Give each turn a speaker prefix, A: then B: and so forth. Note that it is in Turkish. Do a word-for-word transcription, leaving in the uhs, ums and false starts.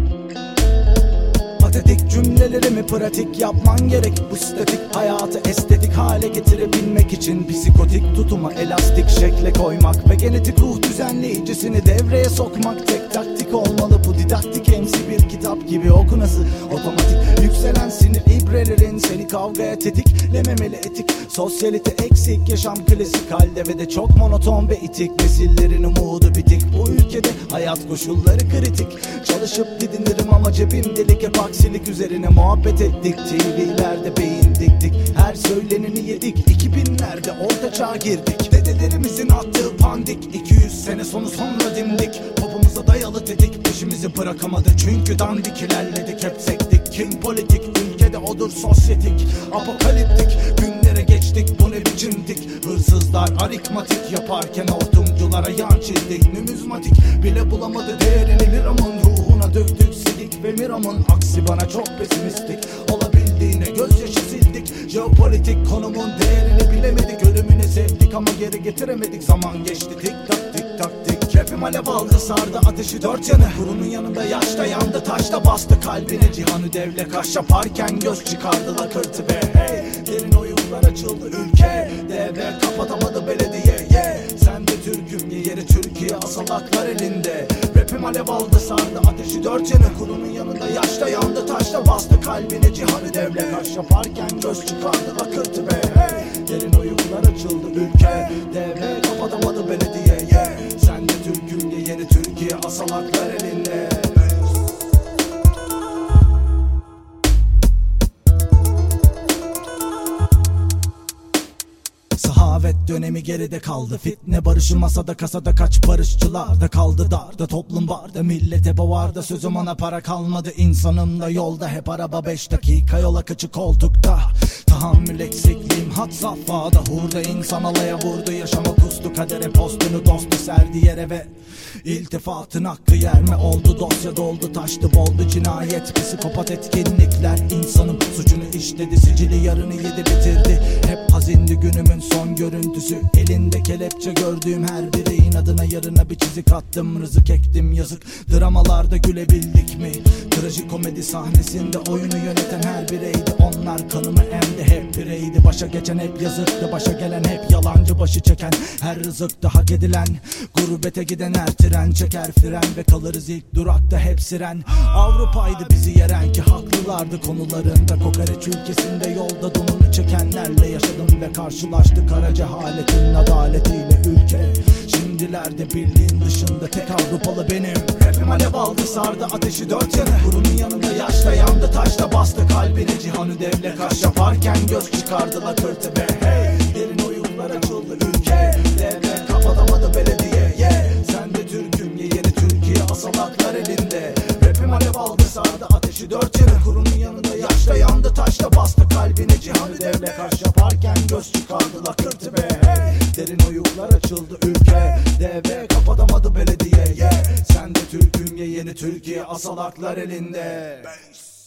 A: Patetik cümlelerimi pratik yapman gerek. Bu statik hayatı estetik hale getirebilmek için psikotik tutuma elastik şekle koymak ve genetik ruh düzenleyicisini devreye sokmak. Tek taktik olmalı bu didaktik, M C bir kitap gibi okunası otomatik. Yükselen sinir ibrelerin seni kavgaya tetiklememeli etik. Sosyalite eksik, yaşam klasik halde ve de çok monoton ve itik. Nesillerin umudu bitik, bu ülkede hayat koşulları kritik. Çalışıp didinirim ama cebim delik, hep aksilik üzerine muhabbet ettik. T V'lerde beyin diktik, her söyleneni yedik. iki binlerde orta çağa girdik, dedelerimizin attığı pandik. iki yüz sene sonu sonra dimdik, popumuza dayalı dedik. Peşimizi bırakamadı çünkü dandik, ilerledik hep sektik. King politik, ülkede odur sosyetik. Apokaliptik günlere geçtik, bu ne biçimdik. Hırsızlar aritmatik yaparken hortumculara yan çizdik. Numizmatik bile bulamadı değerini, liramın ruhuna döktük sidik. Ve miramın aksi bana çok pesimistik, olabildiğine gözyaşı sildik. Jeopolitik konumun değerini bilemedik, ölümüne sevdik ama geri getiremedik. Zaman geçti tik tak tik tak tik. Rapim alev aldı sardı ateşi dört yanı. Kurunun yanında yaşta yandı, taşta bastı kalbine. Cihanı devle kaş yaparken göz çıkardı lakırtı be. Hey, derin oyunlar açıldı ülke, D V kapatamadı belediye. Yeah, sen de Türk'üm ye yeri Türkiye, asalaklar elinde. Rapim alev aldı sardı ateşi dört yanı. Kurunun yanında yaşta yandı, taşta bastı kalbine. Cihanı devle kaş yaparken göz çıkardı lakırtı be. Hey, derin oyunlar açıldı ülke, D V kapatamadı belediye. Yeah, sen de Türk'üm ye yeni Türkiye, asalaklar elinde. Sahavet dönemi geride kaldı, fitne barışı masada kasada, kaç barışçılar da kaldı darda. Toplum barda, millete bavarda, sözüm ona para kalmadı. İnsanım da yolda, hep araba beş dakika yola kaçı koltukta. Tahammül eksikliğim had safhada, hurda insan alaya vurdu. Yaşama kustu kadere, postunu dostu serdi yere ve iltifatın hakkı yer mi oldu? Dosya doldu taştı boldu cinayet, psikopat etkinlikler. İnsanım suçunu işledi, sicili yarını yedi bitirdi. Hep hazindi günümün son görüntüsü, elinde kelepçe gördüğüm her bireyin adına yarına bir çizik attım. Rızık ektim yazık, dramalarda gülebildik mi? Trajikomedi sahnesinde oyunu yöneten her bireydi. Onlar kanımı emdi, hep bireydi. Başa geçen hep yazıktı, başa gelen hep yalancı. Başı çeken her rızıktı hak edilen. Gurbete giden her tren çeker fren ve kalırız ilk durakta hep siren. Avrupa'ydı bizi yeren ki haklılardı konularında. Kokoreç ülkesinde yolda donunu çekenlerle yaşadım ve karşılaştık kara cehaletin adaletiyle ülke. Şimdilerde birliğin dışında tek Avrupalı benim. Rapim alev aldı sardı ateşi dört yanı. Kurunun yanında yaşta yandı, taşta bastı kalbine. Cihanı devle kaş yaparken göz çıkardı lakırtı be. Hey, derin oyunlar açıldı ülke, devlet kapatamadı belediye. Yeah, sen de Türk'üm ye yeni Türkiye, asalaklar elinde. Rapim alev aldı sardı ateşi dört yanı. Kurunun yanında yaşta yandı, taşta bastı kalbine. Cihanı devle kaş yaparken göz çıkardı lakırtı be. Hey, derin oyunlar açıldı ülke, devlet kapatamadı belediye. Yeah, sen de Türk'üm ye yeni Türkiye, asalaklar elinde.